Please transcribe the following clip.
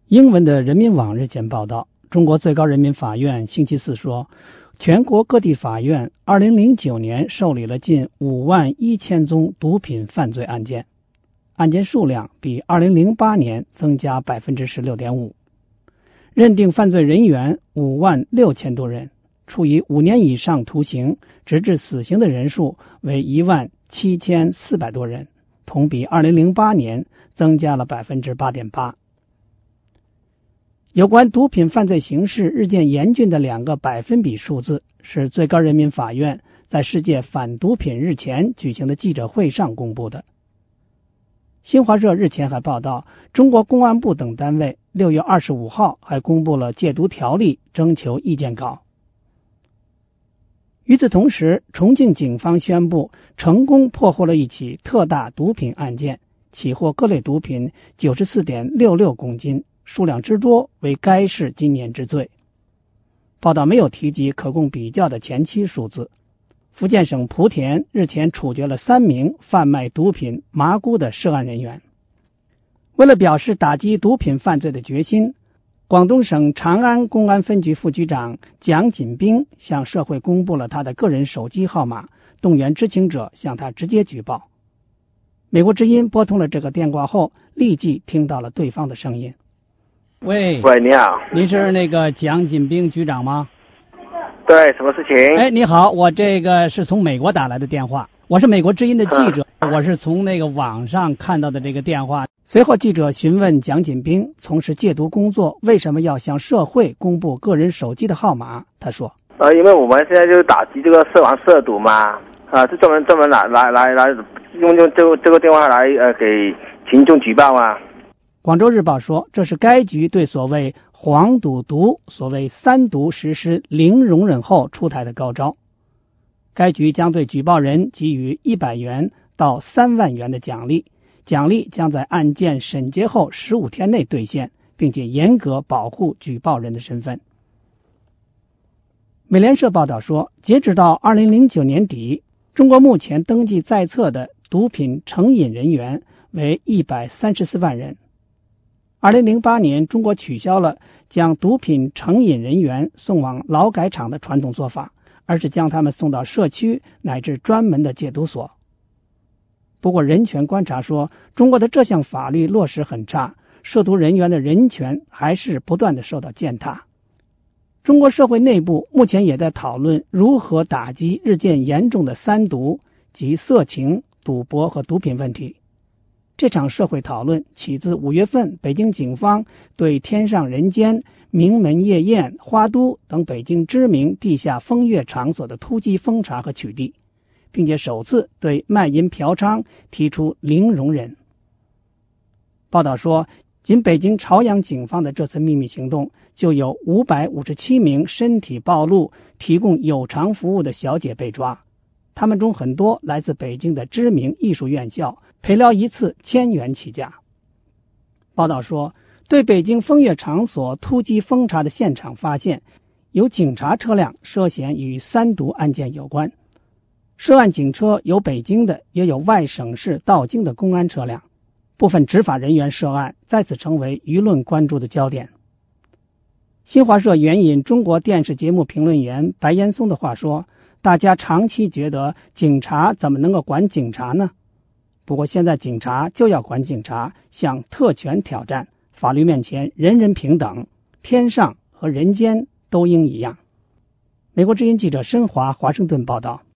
英文的人民网日前报道，中国最高人民法院星期四说，全国各地法院2009年受理了近51000宗毒品犯罪案件，案件数量比2008年增加 16.5%， 认定犯罪人员56000多人，处以5年以上徒刑直至死刑的人数为17400多人，同比2008年增加了 8.8%。有关毒品犯罪形势日渐严峻的2个百分比数字，是最高人民法院在世界反毒品日前举行的记者会上公布的。新华社日前还报道，中国公安部等单位6月25号还公布了戒毒条例征求意见稿。与此同时，重庆警方宣布成功破获了一起特大毒品案件，起获各类毒品 94.66 公斤，数量之多为该市今年之最。报道没有提及可供比较的前期数字。福建省莆田日前处决了3名贩卖毒品麻姑的涉案人员。为了表示打击毒品犯罪的决心，广东省长安公安分局副局长蒋锦兵向社会公布了他的个人手机号码，动员知情者向他直接举报。美国之音拨通了这个电话后，立即听到了对方的声音。喂， 你好， 你是那个蒋锦兵局长吗？ 对，什么事情？ 你好，我这个是从美国打来的电话，我是美国之音的记者，我是从那个网上看到的这个电话。随后记者询问蒋锦兵从事戒毒工作为什么要向社会公布个人手机的号码，他说因为我们现在就打击这个涉黄涉毒嘛，是专门来用这个电话来给群众举报嘛。 广州日报说，这是该局对所谓黄赌毒、所谓三毒实施零容忍后出台的高招。该局将对举报人给予100元到3万元的奖励，奖励将在案件审结后15天内兑现，并且严格保护举报人的身份。美联社报道说，截止到2009年底，中国目前登记在册的毒品成瘾人员为134万人。2008年，中国取消了将毒品成瘾人员送往劳改场的传统做法，而是将他们送到社区乃至专门的戒毒所。不过人权观察说，中国的这项法律落实很差，涉毒人员的人权还是不断的受到践踏。中国社会内部目前也在讨论如何打击日渐严重的三毒及色情、赌博和毒品问题。这场社会讨论起自5月份北京警方对天上人间、名门夜宴、花都等北京知名地下风月场所的突击封查和取缔，并且首次对卖淫嫖娼提出零容忍。报道说，仅北京朝阳警方的这次秘密行动就有557名身体暴露、提供有偿服务的小姐被抓，他们中很多来自北京的知名艺术院校，陪聊一次1000元起价。报道说，对北京风月场所突击封查的现场发现，有警察车辆涉嫌与三毒案件有关。涉案警车有北京的，也有外省市到京的公安车辆。部分执法人员涉案，再次成为舆论关注的焦点。新华社援引中国电视节目评论员白岩松的话说，大家长期觉得警察怎么能够管警察呢？不过现在警察就要管警察，向特权挑战，法律面前人人平等，天上和人间都应一样。美国之音记者申华华盛顿报道。